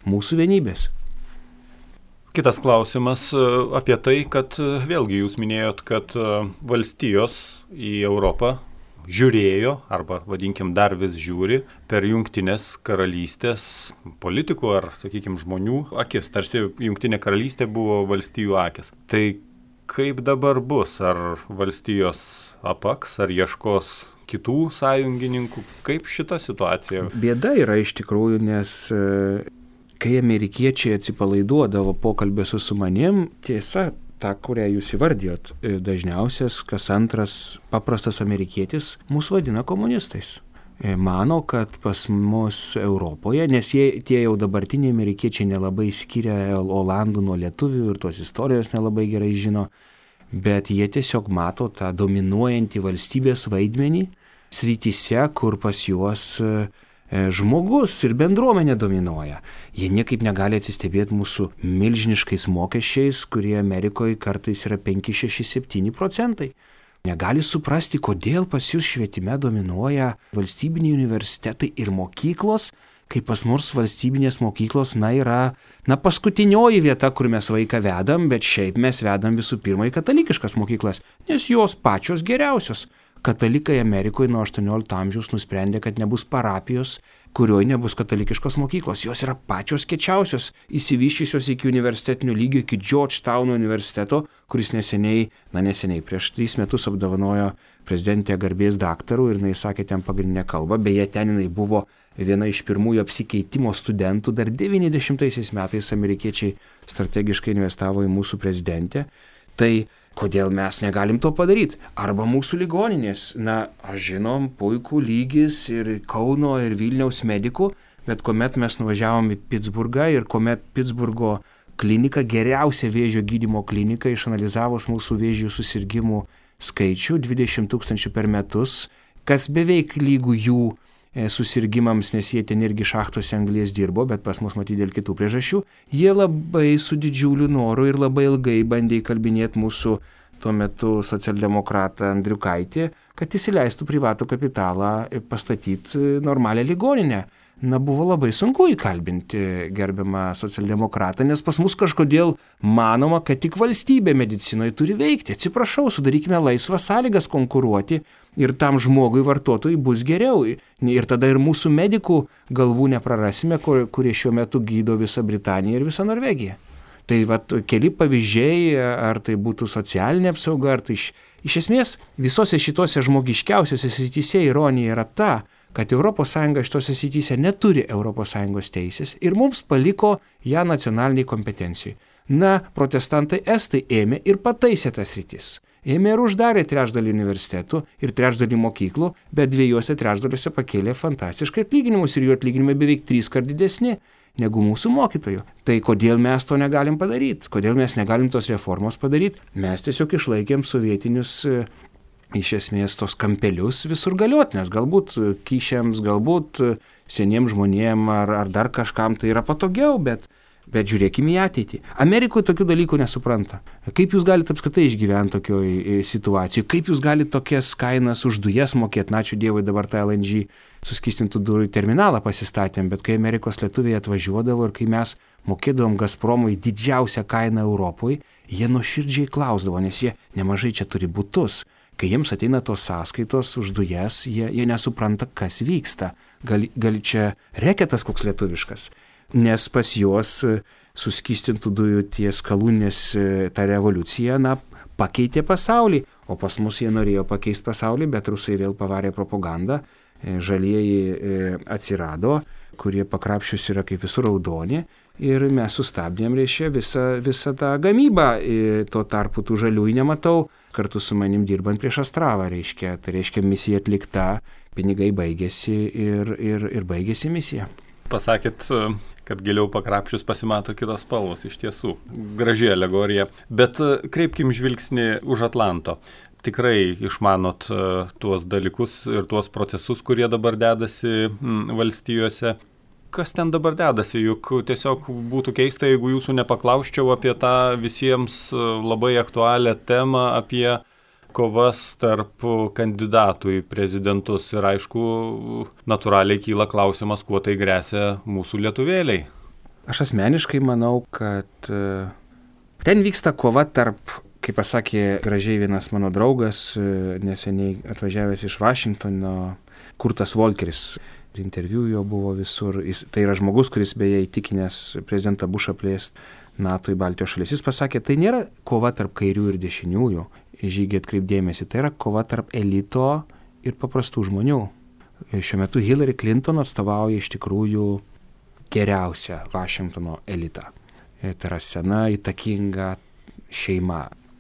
mūsų vienybės. Kitas klausimas apie tai, kad vėlgi jūs minėjot, kad valstijos į Europą žiūrėjo, arba vadinkim dar vis žiūri, per Jungtinės karalystės politikų ar, sakykime, žmonių akis. Tarsi Jungtinė karalystė buvo valstijų akis. Tai kaip dabar bus? Ar valstijos apaks, ar ieškos kitų sąjungininkų? Kaip šita situacija? Bėda yra iš tikrųjų, nes kai amerikiečiai atsipalaiduodavo pokalbėse su manim, tiesa, tą, kurią jūs įvardijot, dažniausias, kas antras paprastas amerikietis, mus vadina komunistais. Mano, kad pas mus Europoje, nes jie, tie jau dabartiniai amerikiečiai nelabai skiria Olandų nuo lietuvių ir tos istorijos nelabai gerai žino, bet jie tiesiog mato tą dominuojantį valstybės vaidmenį srityse, kur pas juos žmogus ir bendruomenė dominuoja. Jie niekaip negali atsistebėti mūsų milžiniškais mokesčiais, kurie Amerikoje kartais yra penki, šeši, septyni procentai. Negali suprasti, kodėl pas jūs švietime dominuoja valstybiniai universitetai ir mokyklos, kai pas mus valstybinės mokyklos, na, yra, na, paskutinioji vieta, kur mes vaiką vedam, bet šiaip mes vedam visų pirma į katalikiškas mokyklas, nes jos pačios geriausios. Katalikai Amerikoje nuo aštuoniolikto amžiaus nusprendė, kad nebus parapijos, kurioje nebus katalikiškos mokyklos. Jos yra pačios kečiausios, įsivyščiusios iki universitetinio lygio, iki Georgetowno universiteto, kuris neseniai, na neseniai, prieš tris metus apdovanojo prezidentę garbės daktarų ir jinai sakė ten pagrindinę kalbą. Beje, ten jinai buvo viena iš pirmųjų apsikeitimo studentų. Dar devyniasdešimtaisiais metais amerikiečiai strategiškai investavo į mūsų prezidentę. Tai kodėl mes negalim to padaryti? Arba mūsų ligoninės. Na, aš žinom, puikų lygis ir Kauno ir Vilniaus medikų, bet kuomet mes nuvažiavom į Pitsburgą ir kuomet Pitsburgo klinika, geriausia vėžio gydymo klinika, išanalizavus mūsų vėžio susirgymų skaičių, dvidešimt tūkstančių per metus, kas beveik lygų jų susirgymams, nes jie ten irgi šachtose anglies dirbo, bet pas mus matyti dėl kitų priežasčių, jie labai su didžiuliu noru ir labai ilgai bandė įkalbinėti mūsų tuo metu socialdemokratą Andriukaitį, kad jis įleistų privatų kapitalą ir pastatyti normalią ligoninę. Na, buvo labai sunku įkalbinti gerbiamą socialdemokratą, nes pas mus kažkodėl manoma, kad tik valstybė medicinoje turi veikti. Atsiprašau, sudarykime laisvas sąlygas konkuruoti ir tam žmogui vartotojui bus geriau. Ir tada ir mūsų medikų galvų neprarasime, kur, kurie šiuo metu gydo visą Britaniją ir visą Norvegiją. Tai vat, keli pavyzdžiai, ar tai būtų socialinė apsauga, ar tai iš, iš esmės visose šitose žmogiškiausiose srityse ironija yra ta, kad Europos Sąjunga šitose srityse neturi Europos Sąjungos teisės ir mums paliko ją nacionaliniai kompetencijai. Na, protestantai estai ėmė ir pataisė tas sritis. Ėmė ir uždarė trečdalį universitetų ir trečdalį mokyklų, bet dviejose trečdaliuose pakėlė fantastiškai atlyginimus ir jų atlyginimai beveik trys kart didesni negu mūsų mokytojų. Tai kodėl mes to negalim padaryti? Kodėl mes negalim tos reformos padaryti? Mes tiesiog išlaikėm sovietinius iš esmės tos kampelius visur galiot, nes galbūt kyšiams, galbūt seniems žmonėms ar, ar dar kažkam tai yra patogiau, bet, bet žiūrėkime į ateitį. Amerikoje tokių dalykų nesupranta. Kaip jūs galite apskritai išgyventi tokioj situacijoje? Kaip jūs galite tokias kainas už dujas mokėti? Na, ačiū Dievui, dabar tą L N G suskystintų dujų terminalą pasistatėm, bet kai Amerikos lietuviai atvažiuodavo ir kai mes mokėdavom Gazpromui didžiausią kainą Europoje, jie nuoširdžiai klausdavo, nes jie nemažai čia turi butus. Kai jiems ateina tos sąskaitos už dujas, jie, jie nesupranta, kas vyksta. Gal, gal čia reketas koks lietuviškas, nes pas juos suskystintų dujų tie skalūnės, ta revoliucija, na, pakeitė pasaulį, o pas mus jie norėjo pakeisti pasaulį, bet rusai vėl pavarė propagandą, žalieji atsirado, kurie pakrapščius yra kaip visur raudoni. Ir mes sustabdėm, reiškia, visą, visą tą gamybą. Tuo tarpu tų žaliųjų nematau, kartu su manim dirbant prieš Astravą, reiškia. Tai reiškia, misija atlikta, pinigai baigėsi ir, ir, ir baigėsi misija. Pasakėt, kad giliau pakrapščius pasimato kitos spalvos, iš tiesų. Graži alegorija. Bet kreipkim žvilgsnį už Atlanto. Tikrai išmanot tuos dalykus ir tuos procesus, kurie dabar dedasi valstijose. Kas ten dabar dedasi, juk tiesiog būtų keista, jeigu jūsų nepaklausčiau apie tą visiems labai aktualią temą, apie kovas tarp kandidatų į prezidentus. Ir aišku, natūraliai kyla klausimas, kuo tai gresia mūsų lietuvėliai. Aš asmeniškai manau, kad ten vyksta kova tarp, kaip pasakė gražiai vienas mano draugas, neseniai atvažiavęs iš Vašingtono, Kurtas Volkeris. Interviu jo buvo visur. Jis, tai yra žmogus, kuris beje įtikinęs prezidentą Bušą plėst NATO į Baltijos šalis. Jis pasakė, tai nėra kova tarp kairių ir dešiniųjų, žygiai atkreipdėmėsi, tai yra kova tarp elito ir paprastų žmonių. Šiuo metu Hillary Clinton atstovauja iš tikrųjų geriausią Vašingtono elitą. Tai yra sena, įtakinga šeima.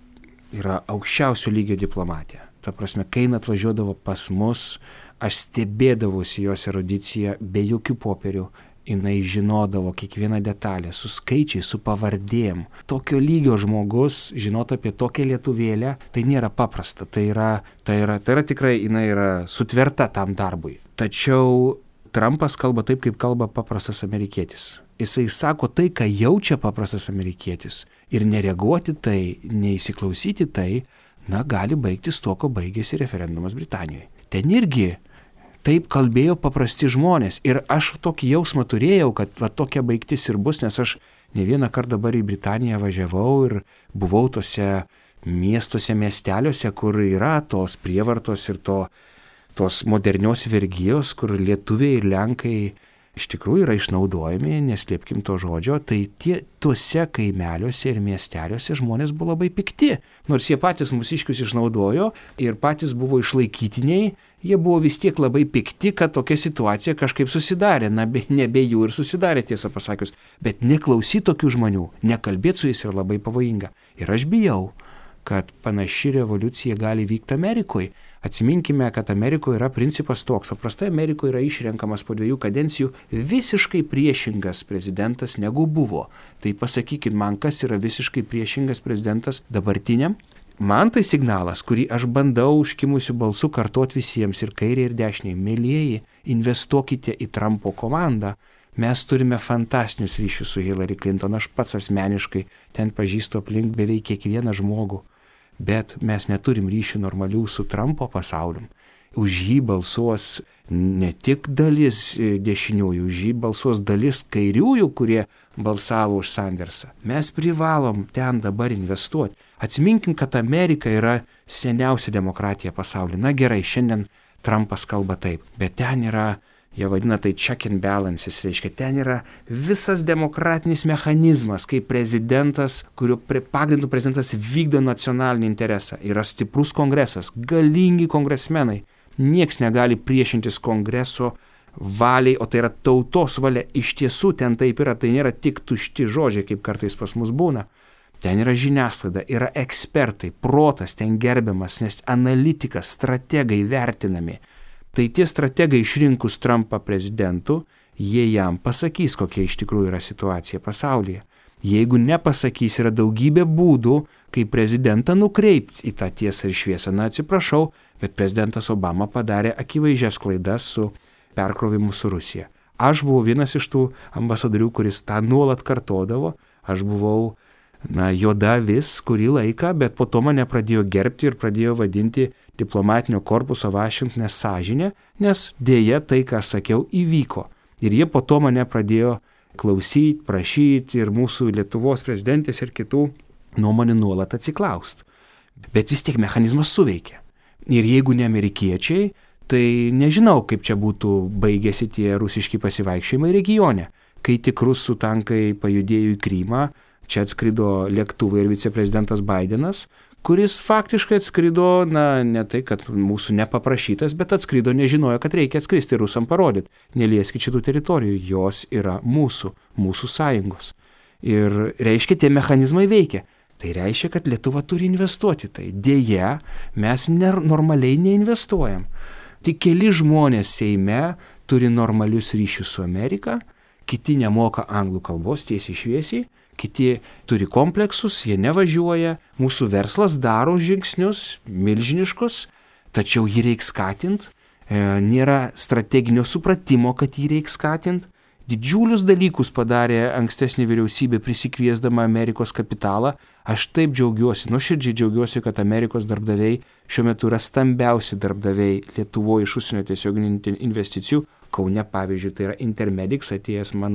Yra aukščiausio lygio diplomatija. Ta prasme, kai atvažiuodavo pas mus, aš stebėdavausi jos erudiciją be jokių popierių. Jinai žinodavo kiekvieną detalę, su skaičiais, su pavardėm. Tokio lygio žmogus žinot apie tokią lietuvėlę, tai nėra paprasta. Tai yra, tai yra, tai yra tikrai, jinai yra sutverta tam darbui. Tačiau Trumpas kalba taip, kaip kalba paprastas amerikietis. Jisai sako tai, ką jaučia paprastas amerikietis. Ir nereaguoti tai, neįsiklausyti tai, na, gali baigtis tuo, ko baigėsi referendumas Britanijoje. Ten irgi taip kalbėjo paprasti žmonės. Ir aš tokį jausmą turėjau, kad va, tokia baigtis ir bus, nes aš ne vieną kartą dabar į Britaniją važiavau ir buvau tose miestuose, miesteliuose, kur yra tos prievartos ir to tos modernios vergijos, kur lietuviai ir lenkai iš tikrųjų yra išnaudojami, neslėpkim to žodžio, tai tie, tuose kaimeliuose ir miesteliuose žmonės buvo labai pikti. Nors jie patys mūsiškius išnaudojo ir patys buvo išlaikytiniai, jie buvo vis tiek labai pikti, kad tokia situacija kažkaip susidarė. Na, be, ne be jų ir susidarė, tiesą pasakius. Bet neklausyti tokių žmonių, nekalbėti su jais yra labai pavojinga. Ir aš bijau, kad panaši revoliucija gali vykti Amerikoje. Atsiminkime, kad Amerikoje yra principas toks. Paprastai Amerikoje yra išrenkamas po dviejų kadencijų visiškai priešingas prezidentas negu buvo. Tai pasakykit man, kas yra visiškai priešingas prezidentas dabartiniam. Man tai signalas, kurį aš bandau užkimusiu balsu kartuoti visiems ir kairiai ir dešiniai. Mielieji, investuokite į Trumpo komandą. Mes turime fantastinius ryšius su Hillary Clinton. Aš pats asmeniškai ten pažįstu aplink beveik kiekvieną žmogų. Bet mes neturim ryšių normalių su Trumpo pasauliu. Už jį balsuos ne tik dalis dešiniųjų, už jį balsuos dalis kairiųjų, kurie balsavo už Sandersą. Mes privalom ten dabar investuoti. Atsiminkim, kad Amerika yra seniausia demokratija pasaulyje. Na gerai, šiandien Trumpas kalba taip, bet ten yra, jie vadina tai check and balances, reiškia, ten yra visas demokratinis mechanizmas, kaip prezidentas, kurio pagrindų prezidentas vykdo nacionalinį interesą. Yra stiprus kongresas, galingi kongresmenai. Nieks negali priešintis kongreso valiai, o tai yra tautos valia. Iš tiesų ten taip yra, tai nėra tik tušti žodžiai, kaip kartais pas mus būna. Ten yra žiniasklaida, yra ekspertai, protas ten gerbiamas, nes analitikas, strategai vertinami. Tai tie strategai išrinkus Trumpą prezidentu, jie jam pasakys, kokia iš tikrųjų yra situacija pasaulyje. Jeigu nepasakys, yra daugybė būdų, kaip prezidentą nukreipti į tą tiesą ir šviesą. Na, atsiprašau, bet prezidentas Obama padarė akivaizdžias klaidas su perkrovimu su Rusija. Aš buvau vienas iš tų ambasadorių, kuris tą nuolat kartodavo. Aš buvau, na, juoda vis kurį laiką, bet po to mane pradėjo gerbti ir pradėjo vadinti diplomatinio korpuso Vašingtone sąžinė, nes dėja tai, ką aš sakiau, įvyko. Ir jie po to mane pradėjo klausyti, prašyti ir mūsų Lietuvos prezidentės ir kitų nuomonį nuolat atsiklaust. Bet vis tiek mechanizmas suveikia. Ir jeigu ne amerikiečiai, tai nežinau, kaip čia būtų baigėsi tie rusiški pasivaikščiojimai regione. Kai tik rusų tankai pajudėjo į Krymą, čia atskrido lėktuvai ir viceprezidentas Bidenas, kuris faktiškai atskrido, na, ne tai, kad mūsų nepaprašytas, bet atskrido, nežinojo, kad reikia atskristi rusam parodyti. Nelieskit šitų teritorijų, jos yra mūsų, mūsų sąjungos. Ir reiškia, tie mechanizmai veikia. Tai reiškia, kad Lietuva turi investuoti. Tai dėja, mes normaliai neinvestuojam. Tik keli žmonės Seime turi normalius ryšius su Amerika, kiti nemoka anglų kalbos tiesiai šviesiai, kiti turi kompleksus, jie nevažiuoja, mūsų verslas daro žingsnius milžiniškus, tačiau jį reikia skatinti, e, nėra strateginio supratimo, kad jį reikia skatinti. Didžiulius dalykus padarė ankstesnė vyriausybė prisikviesdama Amerikos kapitalą. Aš taip džiaugiuosi, nuoširdžiai džiaugiuosi, kad Amerikos darbdaviai šiuo metu yra stambiausi darbdaviai Lietuvoje iš užsienio tiesioginių investicijų. Kaune, pavyzdžiui, tai yra Intermedics, atėjęs mano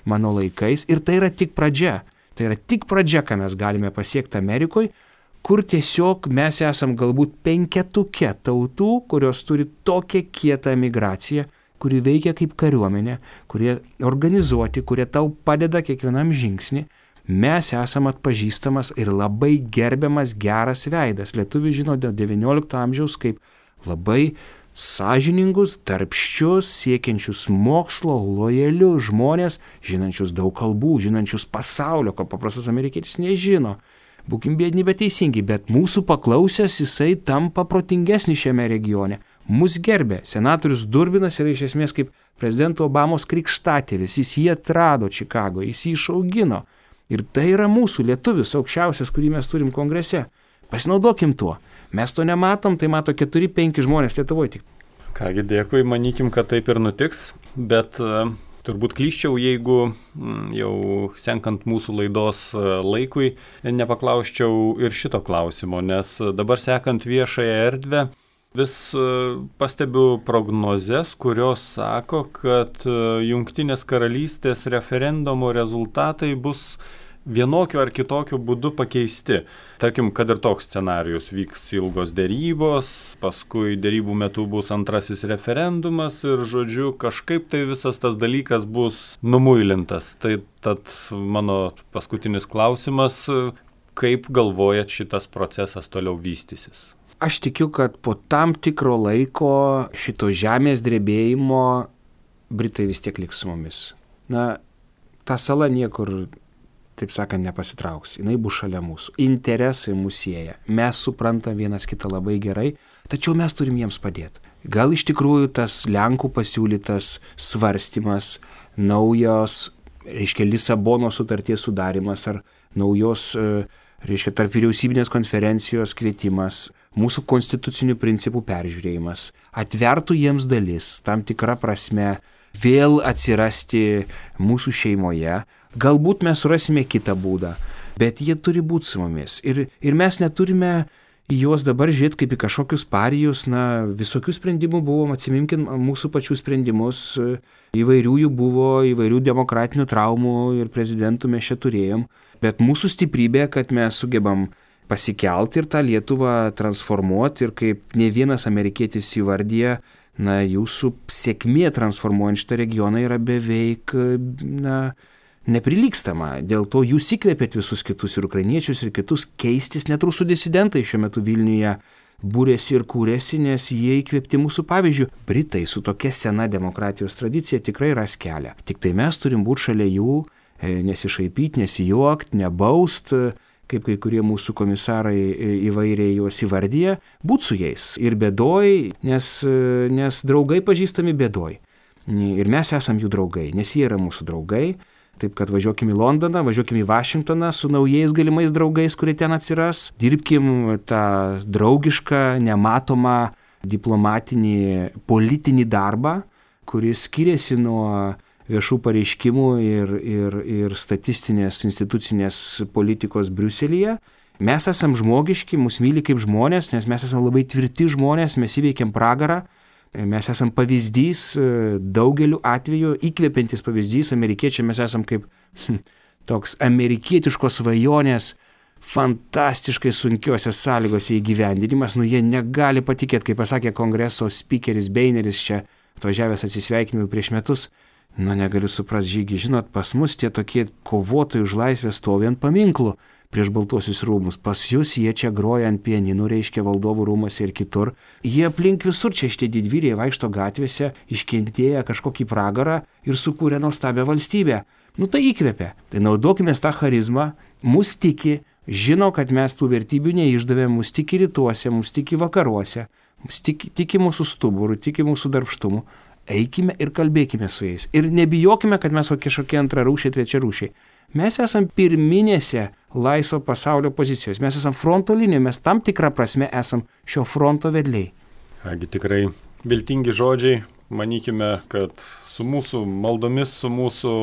mano laikais. Ir tai yra tik pradžia. Tai yra tik pradžia, ką mes galime pasiekti Amerikoje, kur tiesiog mes esam galbūt penketuke tautų, kurios turi tokią kietą emigraciją, kuri veikia kaip kariuomenė, kurie organizuoti, kurie tau padeda kiekvienam žingsnį. Mes esam atpažįstamas ir labai gerbiamas geras veidas. Lietuviai žino dėl devyniolikto amžiaus kaip labai sąžiningus, darbščius, siekiančius mokslo, lojalius žmonės, žinančius daug kalbų, žinančius pasaulio, ko paprastas amerikietis nežino. Būkim biedni, bet teisingi, bet mūsų paklausęs jisai tampa protingesnis šiame regione. Mus gerbė. Senatorius Durbinas yra iš esmės kaip prezidento Obamos krikštatėvis. Jis jį atrado Čikagoje, jis jį išaugino. Ir tai yra mūsų lietuvis aukščiausias, kurį mes turim kongrese. Pasinaudokim tuo. Mes to nematom, tai mato keturi penki žmonės Lietuvoje tik. Kągi, dėkui, manykim, kad taip ir nutiks, bet uh, turbūt klyščiau, jeigu mm, jau senkant mūsų laidos uh, laikui, nepaklausčiau ir šito klausimo, nes dabar sekant viešąją erdvę, vis uh, pastebiu prognozes, kurios sako, kad uh, Jungtinės karalystės referendumo rezultatai bus vienokiu ar kitokiu būdu pakeisti. Tarkim, kad ir toks scenarijus vyks ilgos dėrybos, paskui dėrybų metu bus antrasis referendumas ir, žodžiu, kažkaip tai visas tas dalykas bus numuilintas. Tai tad mano paskutinis klausimas, kaip galvojat šitas procesas toliau vystysis? Aš tikiu, kad po tam tikro laiko šito žemės drebėjimo Britai vis tiek liks su mumis. Na, ta sala niekur, taip sakant, nepasitrauks. Jinai bus šalia mūsų. Interesai mūsų sieja. Mes suprantam vienas kitą labai gerai, tačiau mes turim jiems padėti. Gal iš tikrųjų tas Lenkų pasiūlytas svarstymas, naujos, reiškia, Lisabono sutarties sudarimas ar naujos, reiškia, tarp vyriausybinės konferencijos kvietimas, mūsų konstitucinių principų peržiūrėjimas, atvertų jiems dalis, tam tikra prasme, vėl atsirasti mūsų šeimoje. Galbūt mes surasime kitą būdą, bet jie turi būti su mumis. Ir, ir mes neturime į juos dabar žiūrėti kaip į kažkokius parijus. Na, visokių sprendimų buvom, atsiminkim mūsų pačių sprendimus, įvairių jų buvo, įvairių demokratinių traumų ir prezidentų mes čia turėjom. Bet mūsų stiprybė, kad mes sugebam pasikelti ir tą Lietuvą transformuoti ir kaip ne vienas amerikietis įvardyja, na, jūsų sėkmė transformuojant šitą regioną yra beveik, na, neprilygstama. Dėl to jūs įkvėpėt visus kitus ir ukrainiečius ir kitus keistis. Net rusų disidentai šiuo metu Vilniuje būrėsi ir kūrėsi, nes jie įkvėpti mūsų pavyzdžių. Britai su tokia sena demokratijos tradicija tikrai ras kelią. Tik tai mes turim būti šalia jų, nesišaipyti, nesijuokti, nebaust, kaip kai kurie mūsų komisarai įvairiai juos įvardyja, būt su jais. Ir bėdoj, nes, nes draugai pažįstami bėdoj. Ir mes esam jų draugai, nes jie yra mūsų draugai. Taip kad važiuokim į Londoną, važiuokim į Vašingtoną su naujais galimais draugais, kurie ten atsiras. Dirbkim tą draugišką, nematomą diplomatinį, politinį darbą, kuris skiriasi nuo viešų pareiškimų ir, ir, ir statistinės institucinės politikos Briuselyje. Mes esam žmogiški, mus myli kaip žmonės, nes mes esam labai tvirti žmonės, mes įveikiam pragarą. Mes esam pavyzdys, daugeliu atveju įkvepiantis pavyzdys, amerikiečiai mes esam kaip hm, toks amerikietiškos svajonės fantastiškai sunkiuose sąlygose įgyvendinimas. Nu, jie negali patikėti, kaip pasakė kongreso speakeris Beineris čia atvažiavęs atsisveikinimui prieš metus. Nu, negaliu suprasti, Žygi, žinot, pas mus tie tokie kovotojai už laisvę stovi ant paminklų prieš Baltuosius rūmus. Pas jūs jie čia groja ant pianinų, reiškia Valdovų rūmuose ir kitur. Jie aplink visur čia šitie didvyriai vaikšto gatvėse, iškentėję kažkokį pragarą ir sukūrė nuostabią valstybę. Nu tai įkvėpia. Tai naudokime tą charizmą, mus tiki, žino, kad mes tų vertybių neišdavėm, mus tiki rytuose, mus tiki vakaruose, mus tiki, tiki mūsų stuburų, tiki mūsų darbštumų. Eikime ir kalbėkime su jais. Ir nebijokime, kad mes kažkokie antrarūšiai, trečiarūšiai. Mes esam pirminėse laisvo pasaulio pozicijos. Mes esam fronto linijoje, mes tam tikrą prasme esam šio fronto vedliai. Agi, tikrai viltingi žodžiai. Manykime, kad su mūsų maldomis, su mūsų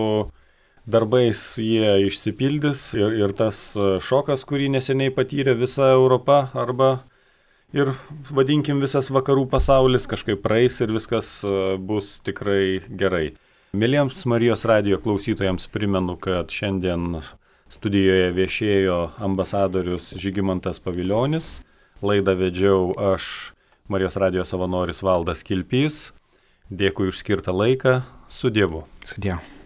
darbais jie išsipildys ir, ir tas šokas, kurį neseniai patyrė visa Europa arba ir vadinkim visas vakarų pasaulis, kažkaip praeis ir viskas bus tikrai gerai. Mėlyjams Marijos radijo klausytojams primenu, kad šiandien studijoje viešėjo ambasadorius Žygimantas Pavilionis. Laidą vedžiau aš, Marijos radijo savanoris Valdas Kilpys. Dėkui už skirtą laiką. Su Dievu. Su Dievu.